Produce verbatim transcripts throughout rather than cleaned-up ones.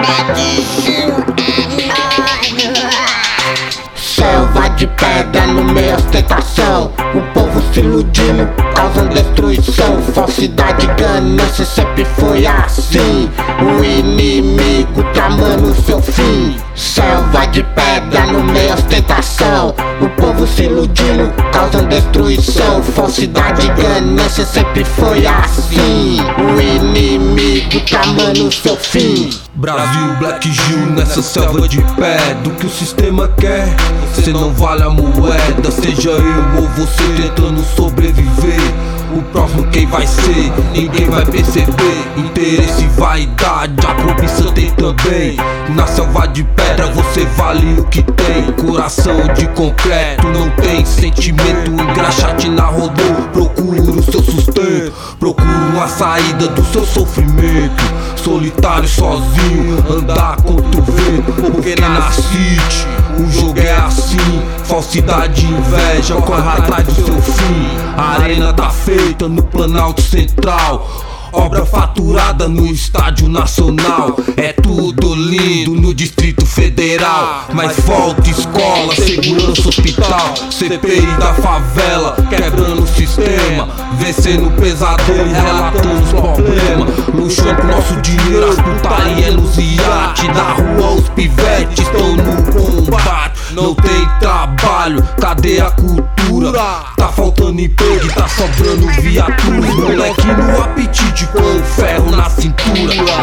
Selva de pedra no meio ostentação, o povo se iludindo, causando destruição. Falsidade, ganância, sempre foi assim. O inimigo tramando seu fim. Selva de pedra no meio ostentação, o povo se iludindo, causando destruição. Falsidade, ganância, sempre foi assim. O inimigo tramando seu fim. Brasil, Black Gil nessa selva de pedra. O que o sistema quer, cê não vale a moeda. Seja eu ou você tentando sobreviver, o próximo quem vai ser, ninguém vai perceber. Interesse, vaidade, a cobiça tem também. Na selva de pedra você vale o que tem. Coração de concreto, não tem sentimento. Engraxate na rodou, procura o seu sustento. Procura uma saída do seu sofrimento. Solitário, sozinho, andar contra o vento. Porque na City o jogo é assim. Falsidade e inveja, corre atrás do seu fim. A arena tá feita no Planalto Central, obra faturada no Estádio Nacional. É tudo lindo no Distrito Federal, mas falta escola, segurança, hospital. C P I da favela, quebrando o sistema, vencendo o pesadelo e relatando os problemas. Luxando com nosso dinheiro, as putaria nos iate. Da rua os pivetes estão no combate. Não tem trabalho, cadê a cultura? Tá faltando emprego e tá sobrando viatura. Moleque no apetite com o ferro na cintura.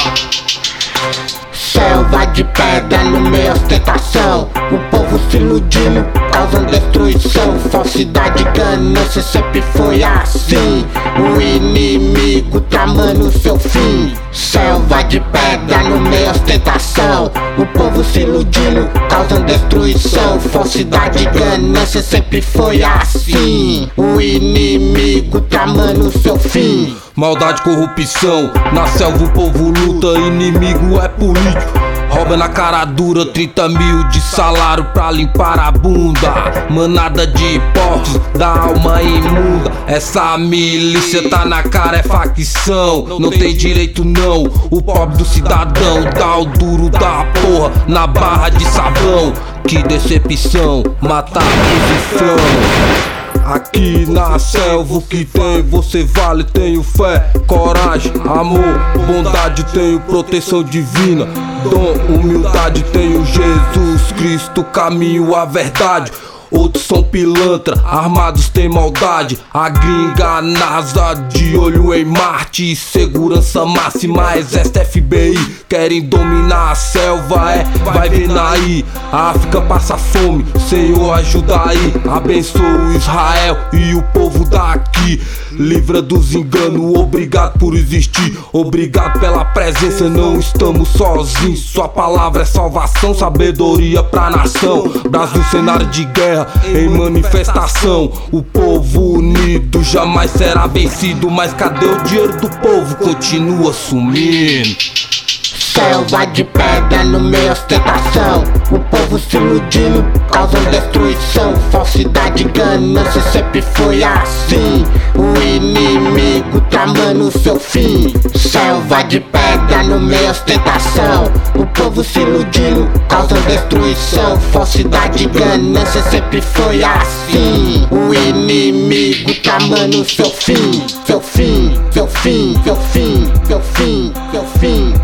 Selva de pedra no meio ostentação, o povo se iludindo, causando destruição. Falsidade, ganância, sempre foi assim. O inimigo tramando seu fim. Selva de pedra no meio ostentação, o povo se iludindo, causando destruição. Falsidade, ganância, sempre foi assim. O inimigo tramando seu fim. Maldade, corrupção, na selva o povo luta, inimigo é político. Rouba na cara dura, trinta mil de salário pra limpar a bunda. Manada de hipócritas, da alma imunda. Essa milícia tá na cara, é facção. Não tem direito não, o pobre do cidadão. Dá o duro da porra, na barra de sabão. Que decepção, matar a posição. Aqui na selva o que tem, você vale, tenho fé, coragem, amor, bondade, tenho proteção divina, dom, humildade, tenho Jesus Cristo, caminho, a verdade. Outros são pilantra, armados tem maldade. A gringa NASA de olho em Marte. Segurança máxima, exército F B I. Querem dominar a selva, é, vai vendo aí. A África passa fome, Senhor ajuda aí. Abençoa Israel e o povo daqui. Livra dos enganos, obrigado por existir. Obrigado pela presença, não estamos sozinhos. Sua palavra é salvação, sabedoria pra nação. Brasil cenário de guerra, em manifestação. O povo unido jamais será vencido. Mas cadê o dinheiro do povo? Continua sumindo. Selva de pedra no meio ostentação, o povo se iludindo, causando destruição. Falsidade, ganância, sempre foi assim. O inimigo tramando seu fim. Selva de pedra no meio ostentação, o povo se iludindo, causando destruição. Falsidade, ganância, sempre foi assim. O inimigo tramando seu fim. Seu fim, seu fim, seu fim, seu fim, seu fim.